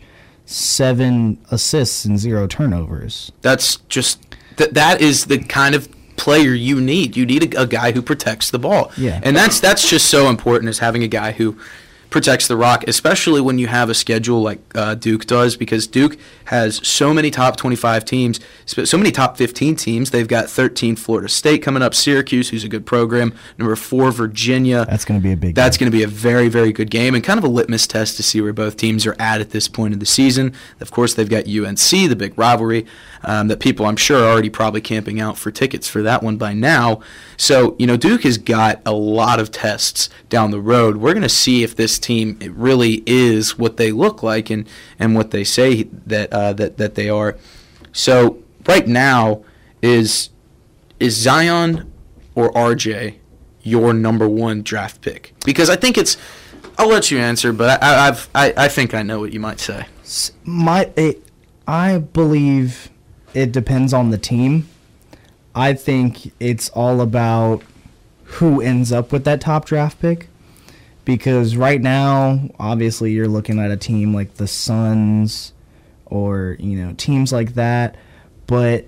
seven assists and zero turnovers. That's just th- that is the kind of player you need. You need a, a guy who protects the ball. Yeah. And that's that's just so important, is having a guy who protects the rock, especially when you have a schedule like uh, Duke does, because Duke has so many top twenty-five teams, so many top fifteen teams. They've got thirteen Florida State coming up, Syracuse, who's a good program, number four Virginia. That's going to be a big That's game. going to be a very, very good game, and kind of a litmus test to see where both teams are at at this point of the season. Of course, they've got U N C, the big rivalry, um, that people, I'm sure, are already probably camping out for tickets for that one by now. So, you know, Duke has got a lot of tests down the road. We're going to see if this team it really is what they look like and, and what they say that uh, that that they are. So right now, is is Zion or R J your number one draft pick? Because I think it's, I'll let you answer, but I, I've I, I think I know what you might say. My, it, I believe it depends on the team. I think it's all about who ends up with that top draft pick. Because right now, obviously, you're looking at a team like the Suns or, you know, teams like that. But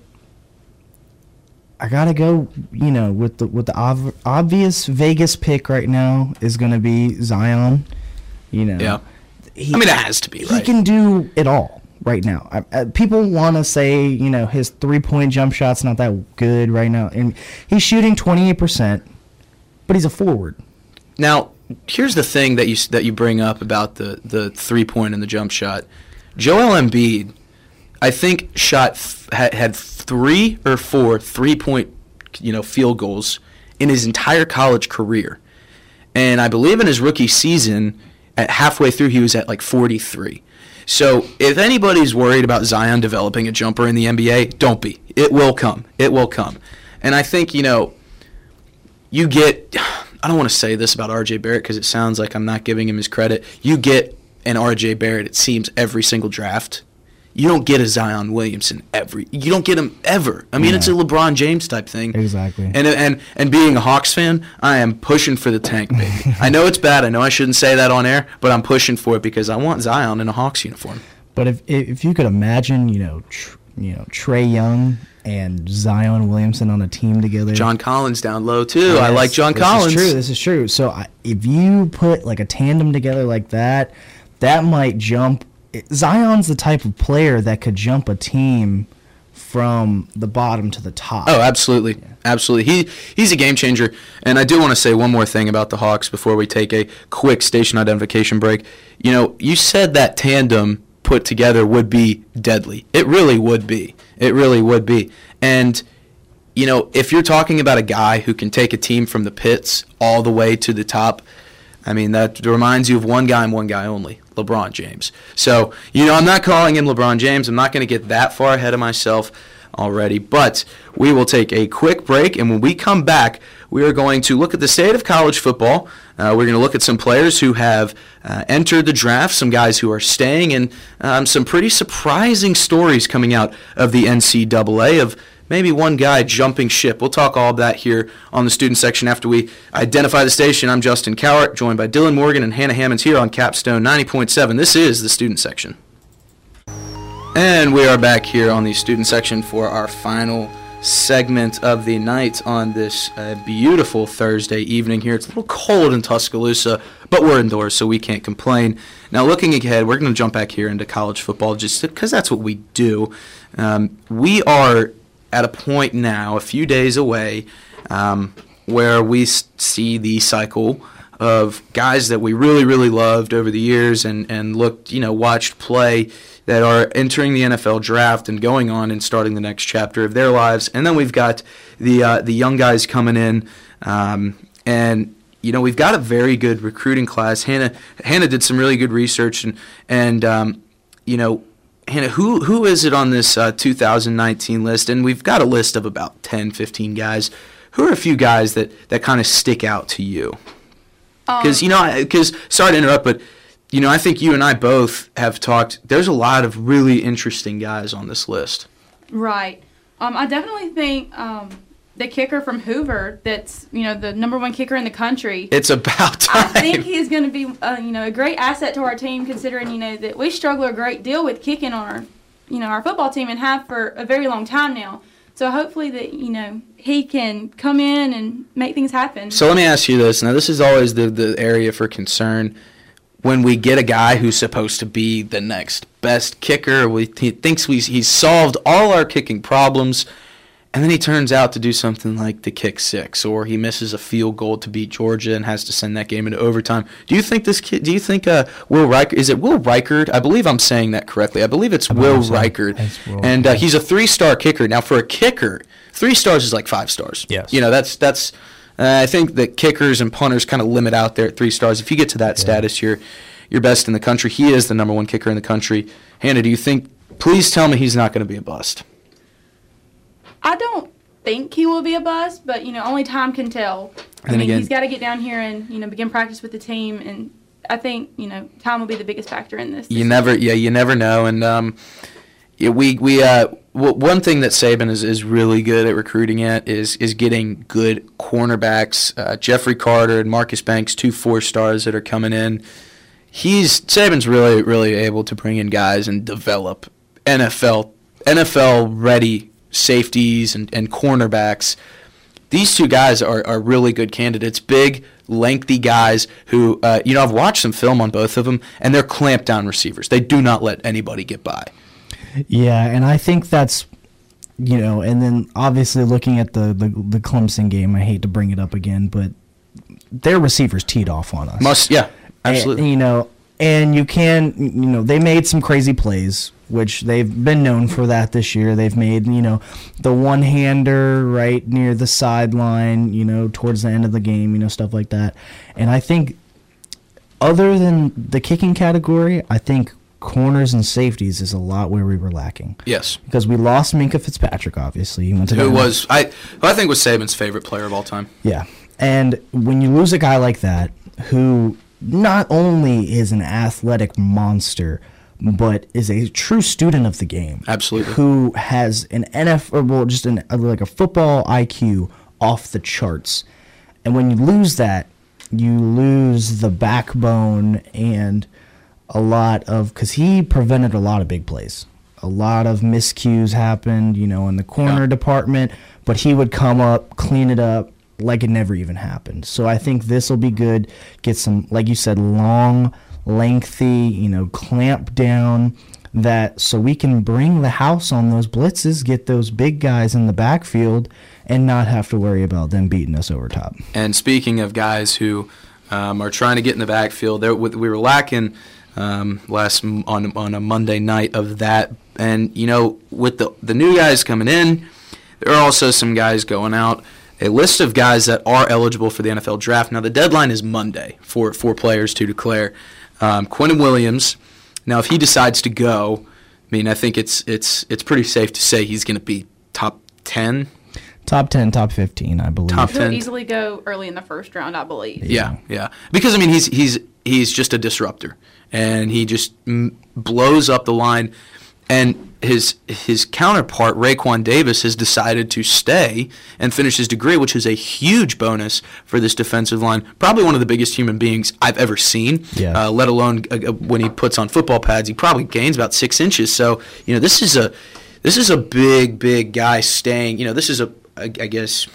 I gotta go, you know, with the with the ov- obvious Vegas pick right now is gonna be Zion. You know, Yeah. he, I mean, it has to be, right? He can do it all right now. I, I, people want to say, you know, his three point jump shot's not that good right now, and he's shooting twenty-eight percent, but he's a forward. Now, here's the thing that you that you bring up about the the three point and the jump shot. Joel Embiid, I think, shot th- had, had three or four three-point, you know, field goals in his entire college career, and I believe in his rookie season, at halfway through, he was at like forty-three. So if anybody's worried about Zion developing a jumper in the N B A, don't be. It will come. It will come. And I think, you know, you get, I don't want to say this about R J Barrett because it sounds like I'm not giving him his credit. You get an R J Barrett, it seems, every single draft. You don't get a Zion Williamson every. You don't get him ever. I mean, Yeah. it's a LeBron James type thing. Exactly. And and and being a Hawks fan, I am pushing for the tank, baby. I know it's bad. I know I shouldn't say that on air, but I'm pushing for it because I want Zion in a Hawks uniform. But if if you could imagine, you know, tr- you know, Trae Young and Zion Williamson on a team together. John Collins down low too. I Yes, like John this Collins. This is true. This is true. So I, if you put like a tandem together like that, that might jump. Zion's the type of player that could jump a team from the bottom to the top. Oh, absolutely. Absolutely. He he's a game changer. And I do want to say one more thing about the Hawks before we take a quick station identification break. You know, you said that tandem put together would be deadly. It really would be. It really would be. And, you know, if you're talking about a guy who can take a team from the pits all the way to the top, I mean, that reminds you of one guy and one guy only, LeBron James. So, you know, I'm not calling him LeBron James. I'm not going to get that far ahead of myself already. But we will take a quick break, and when we come back, we are going to look at the state of college football. Uh, we're going to look at some players who have uh, entered the draft, some guys who are staying, and um, some pretty surprising stories coming out of the N C double A of maybe one guy jumping ship. We'll talk all of that here on the student section after we identify the station. I'm Justin Cowart, joined by Dylan Morgan and Hannah Hammonds here on Capstone ninety point seven. This is the student section. And we are back here on the student section for our final segment of the night on this uh, beautiful Thursday evening here. It's a little cold in Tuscaloosa, but we're indoors, so we can't complain. Now, looking ahead, we're going to jump back here into college football just because that's what we do. Um, we are at a point now, a few days away, um, where we s- see the cycle of guys that we really, really loved over the years and, and looked, you know, watched play that are entering the N F L draft and going on and starting the next chapter of their lives. And then we've got the uh, the young guys coming in, um, and you know we've got a very good recruiting class. Hannah Hannah did some really good research, and and um, you know. Hannah, who who is it on this uh, two thousand nineteen list? And we've got a list of about ten, fifteen guys. Who are a few guys that, that kind of stick out to you? Because, Um, you know, because, sorry to interrupt, but, you know, I think you and I both have talked, there's a lot of really interesting guys on this list. Right. Um, I definitely think um, the kicker from Hoover that's, you know, the number one kicker in the country. It's about time. I think he's going to be, uh, you know, a great asset to our team considering, you know, that we struggle a great deal with kicking on our, you know, our football team and have for a very long time now. So hopefully that, you know, he can come in and make things happen. So let me ask you this. Now, this is always the, the area for concern. When we get a guy who's supposed to be the next best kicker, we, he thinks we, he's solved all our kicking problems, and then he turns out to do something like the kick six, or he misses a field goal to beat Georgia and has to send that game into overtime. Do you think this kid? Do you think uh, Will Reichard? Is it Will Reichard? I believe I'm saying that correctly. I believe it's I Will so. Reichard, Will. and uh, he's a three-star kicker. Now, for a kicker, three stars is like five stars. Yes. You know, that's that's. Uh, I think that kickers and punters kind of limit out there at three stars. If you get to that yeah. status, you're you're best in the country. He is the number one kicker in the country. Hannah, do you think? Please tell me he's not going to be a bust. I don't think he will be a bust, but, you know, only time can tell. I then mean, again, he's got to get down here and, you know, begin practice with the team, and I think, you know, time will be the biggest factor in this. You never, yeah, you never know, and um, yeah, we we uh, w- one thing that Saban is, is really good at recruiting at is is getting good cornerbacks. Uh, Jeffrey Carter and Marcus Banks, two four stars that are coming in. He's Saban's really really able to bring in guys and develop N F L N F L ready safeties and, and cornerbacks. These two guys are, are really good candidates. Big, lengthy guys who, uh, you know, I've watched some film on both of them, and they're clamped down receivers. They do not let anybody get by. Yeah, and I think that's, you know, and then obviously looking at the, the, the Clemson game, I hate to bring it up again, but their receivers teed off on us. Must, yeah, absolutely. And, you know, and you can, you know, they made some crazy plays, which they've been known for that this year. They've made, you know, the one-hander right near the sideline, you know, towards the end of the game, you know, stuff like that. And I think other than the kicking category, I think corners and safeties is a lot where we were lacking. Yes. Because we lost Minkah Fitzpatrick, obviously. He went to Who was, I, who I think was Saban's favorite player of all time. Yeah. And when you lose a guy like that, who not only is an athletic monster, but is a true student of the game. Absolutely. Who has an N F L, well, just an, like a football I Q off the charts. And when you lose that, you lose the backbone and a lot of, because he prevented a lot of big plays. A lot of miscues happened, you know, in the corner yeah. department, but he would come up, clean it up like it never even happened. So I think this will be good. Get some, like you said, long, lengthy, you know, clamp down that so we can bring the house on those blitzes, get those big guys in the backfield, and not have to worry about them beating us over top. And speaking of guys who um, are trying to get in the backfield, there we were lacking um, last on on a Monday night of that. And you know, with the the new guys coming in, there are also some guys going out. A list of guys that are eligible for the N F L draft. Now the deadline is Monday for for players to declare. Um, Quinnen Williams. Now, if he decides to go, I mean, I think it's it's it's pretty safe to say he's going to be top ten. Top ten, top fifteen, I believe. Top ten. He'll easily go early in the first round, I believe. Yeah, yeah. Because I mean, he's he's he's just a disruptor, and he just m- blows up the line. And his his counterpart, Raekwon Davis, has decided to stay and finish his degree, which is a huge bonus for this defensive line. Probably one of the biggest human beings I've ever seen, yeah. uh, let alone uh, when he puts on football pads. He probably gains about six inches. So, you know, this is a this is a big, big guy staying. You know, this is a, I, I guess,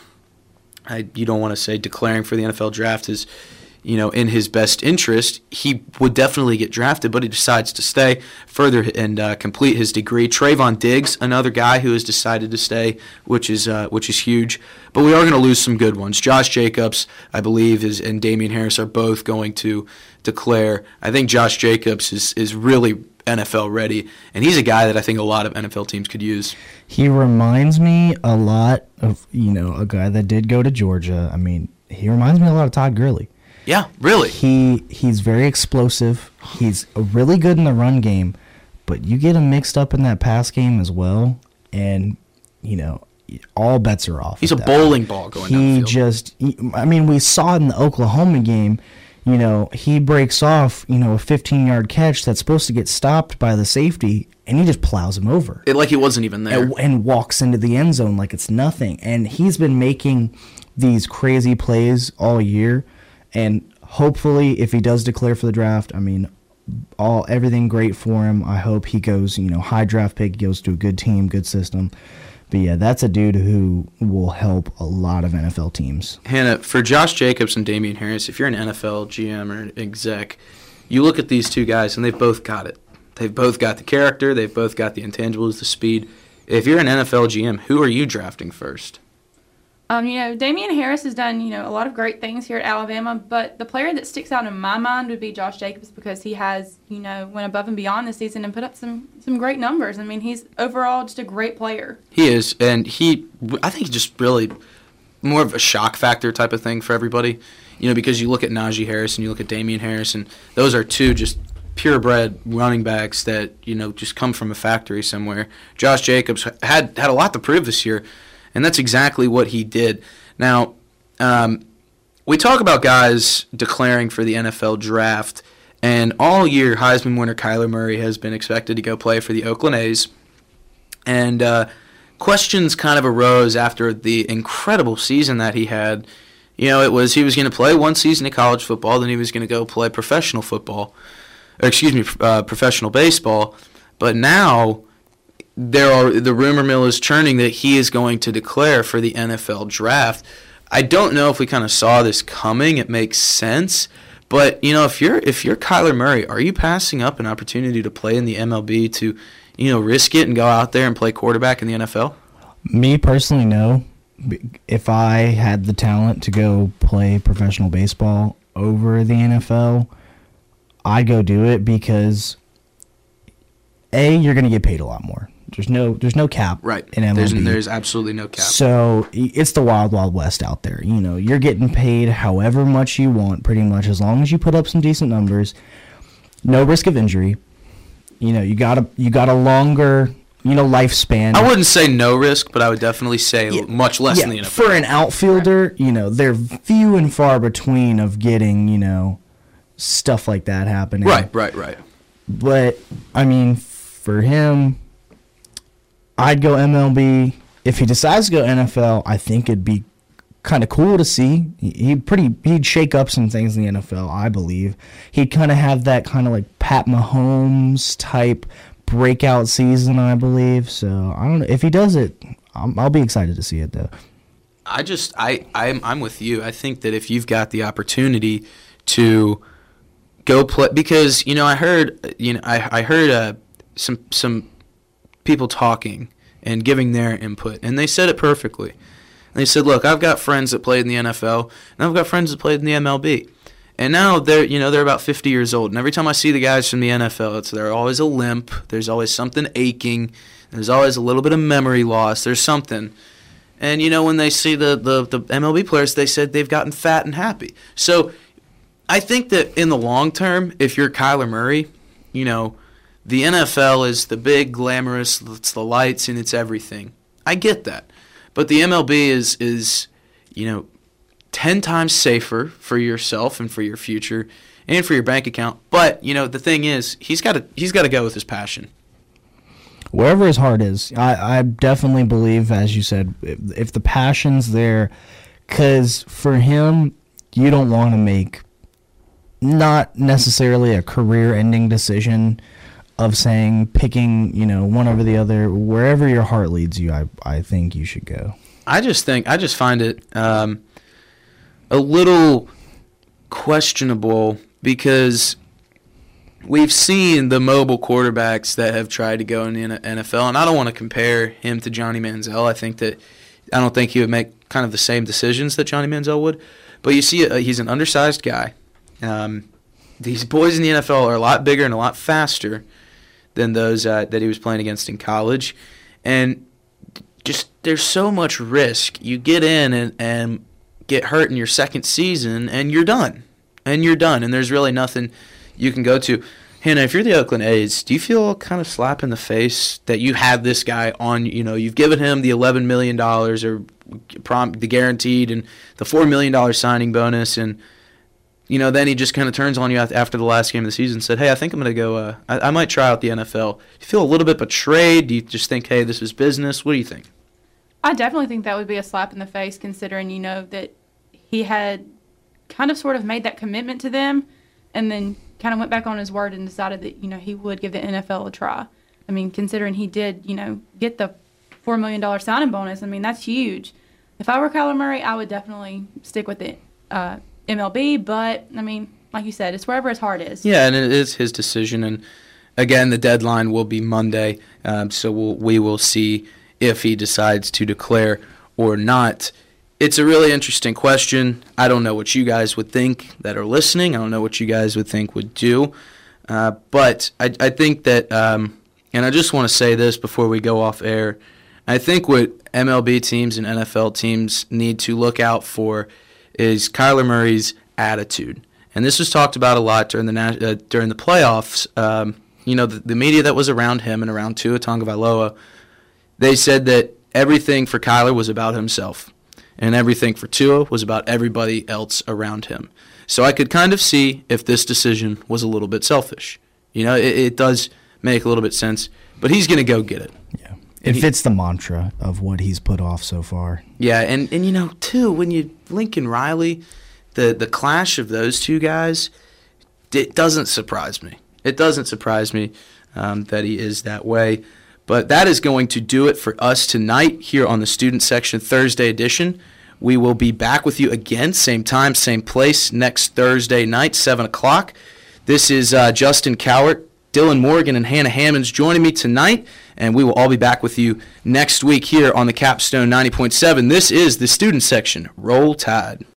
I, you don't want to say declaring for the N F L draft is, you know, in his best interest. He would definitely get drafted, but he decides to stay further and uh, complete his degree. Trayvon Diggs, another guy who has decided to stay, which is uh, which is huge. But we are going to lose some good ones. Josh Jacobs, I believe, is and Damian Harris are both going to declare. I think Josh Jacobs is is really N F L ready, and he's a guy that I think a lot of N F L teams could use. He reminds me a lot of, you know, a guy that did go to Georgia. I mean, he reminds me a lot of Todd Gurley. Yeah, really. He he's very explosive. He's really good in the run game, but you get him mixed up in that pass game as well, and you know, all bets are off. He's a that. bowling ball going he down the field. Just, he, I mean, we saw it in the Oklahoma game. you know, he breaks off, you know, a fifteen-yard catch that's supposed to get stopped by the safety, and he just plows him over. It, like he wasn't even there. And, and walks into the end zone like it's nothing. And he's been making these crazy plays all year, and hopefully if he does declare for the draft, I mean, all everything great for him. I hope he goes, you know, high draft pick, goes to a good team, good system. But yeah, that's a dude who will help a lot of N F L teams. Hannah, for Josh Jacobs and Damian Harris, if you're an N F L G M or an exec, you look at these two guys and they've both got it. They've both got the character. They've both got the intangibles, the speed. If you're an N F L G M, who are you drafting first? Um, you know, Damian Harris has done, you know, a lot of great things here at Alabama, but the player that sticks out in my mind would be Josh Jacobs because he has, you know, went above and beyond this season and put up some, some great numbers. I mean, he's overall just a great player. He is, and he, I think, just really more of a shock factor type of thing for everybody, you know, because you look at Najee Harris and you look at Damian Harris, and those are two just purebred running backs that, you know, just come from a factory somewhere. Josh Jacobs had had a lot to prove this year, and that's exactly what he did. Now, um, we talk about guys declaring for the N F L draft, and all year Heisman winner Kyler Murray has been expected to go play for the Oakland A's. And uh, questions kind of arose after the incredible season that he had. You know, it was he was going to play one season of college football, then he was going to go play professional football, or excuse me, uh, professional baseball. But now there are the rumor mill is churning that he is going to declare for the N F L draft. I don't know if we kind of saw this coming. It makes sense. But, you know, if you're if you're Kyler Murray, are you passing up an opportunity to play in the M L B to, you know, risk it and go out there and play quarterback in the N F L? Me personally, no. If I had the talent to go play professional baseball over the N F L, I'd go do it because, A, you're going to get paid a lot more. There's no there's no cap right. in M L B. There's, there's absolutely no cap. So it's the wild, wild west out there. You know, you're getting paid however much you want, pretty much, as long as you put up some decent numbers. No risk of injury. You know, you got a you got a longer, you know, lifespan. I wouldn't say no risk, but I would definitely say yeah, much less yeah, than the N F L. For an outfielder, you know, they're few and far between of getting, you know, stuff like that happening. Right, right, right. But, I mean, for him, I'd go M L B. If he decides to go N F L, I think it'd be kind of cool to see. He'd pretty he'd shake up some things in the N F L, I believe. He'd kind of have that kind of like Pat Mahomes type breakout season, I believe. So I don't know if he does it. I'm, I'll be excited to see it though. I just I I'm I'm with you. I think that if you've got the opportunity to go play, because you know I heard you know I I heard uh, some some. people talking and giving their input, and they said it perfectly. And they said, look, I've got friends that played in the N F L, and I've got friends that played in the M L B. And now they're, you know, they're about fifty years old, and every time I see the guys from the N F L, it's there's always a limp, there's always something aching, there's always a little bit of memory loss, there's something. And, you know, when they see the, the, the M L B players, they said they've gotten fat and happy. So I think that in the long term, if you're Kyler Murray, you know, the N F L is the big, glamorous, it's the lights and it's everything. I get that. But the M L B is, is you know, ten times safer for yourself and for your future and for your bank account. But, you know, the thing is, he's got to he's got to go with his passion. Wherever his heart is. I, I definitely believe, as you said, if, if the passion's there, because for him, you don't want to make not necessarily a career-ending decision of saying, picking, you know, one over the other. Wherever your heart leads you, I I think you should go. I just think, I just find it um, a little questionable because we've seen the mobile quarterbacks that have tried to go in the N F L, and I don't want to compare him to Johnny Manziel. I think that, I don't think he would make kind of the same decisions that Johnny Manziel would. But you see, uh, he's an undersized guy. Um, these boys in the N F L are a lot bigger and a lot faster than those uh, that he was playing against in college. And just there's so much risk. You get in and, and get hurt in your second season, and you're done. And you're done. And there's really nothing you can go to. Hannah, if you're the Oakland A's, do you feel kind of slap in the face that you have this guy on, you know, you've given him the eleven million dollars or prom, the guaranteed and the four million dollars signing bonus, and you know, then he just kind of turns on you after the last game of the season and said, hey, I think I'm going to go, uh, I, I might try out the N F L. Do you feel a little bit betrayed? Do you just think, hey, this is business? What do you think? I definitely think that would be a slap in the face, considering, you know, that he had kind of sort of made that commitment to them and then kind of went back on his word and decided that, you know, he would give the N F L a try. I mean, considering he did, you know, get the four million dollars signing bonus, I mean, that's huge. If I were Kyler Murray, I would definitely stick with the uh, M L B, but, I mean, like you said, it's wherever his heart is. Yeah, and it is his decision, and again, the deadline will be Monday, um, so we'll, we will see if he decides to declare or not. It's a really interesting question. I don't know what you guys would think that are listening. I don't know what you guys would think would do, uh, but I, I think that, um, and I just want to say this before we go off air, I think what M L B teams and N F L teams need to look out for is Kyler Murray's attitude. And this was talked about a lot during the uh, during the playoffs. Um, you know, the, the media that was around him and around Tua Tagovailoa, they said that everything for Kyler was about himself, and everything for Tua was about everybody else around him. So I could kind of see if this decision was a little bit selfish. You know, it, it does make a little bit sense, but he's going to go get it. Yeah. It fits the mantra of what he's put off so far. Yeah, and, and you know, too, when you Lincoln Riley, the, the clash of those two guys, it doesn't surprise me. It doesn't surprise me um, that he is that way. But that is going to do it for us tonight here on the Student Section Thursday edition. We will be back with you again, same time, same place, next Thursday night, seven o'clock. This is uh, Justin Cowart, Dylan Morgan, and Hannah Hammonds joining me tonight, and we will all be back with you next week here on the Capstone ninety point seven. This is the Student Section. Roll Tide.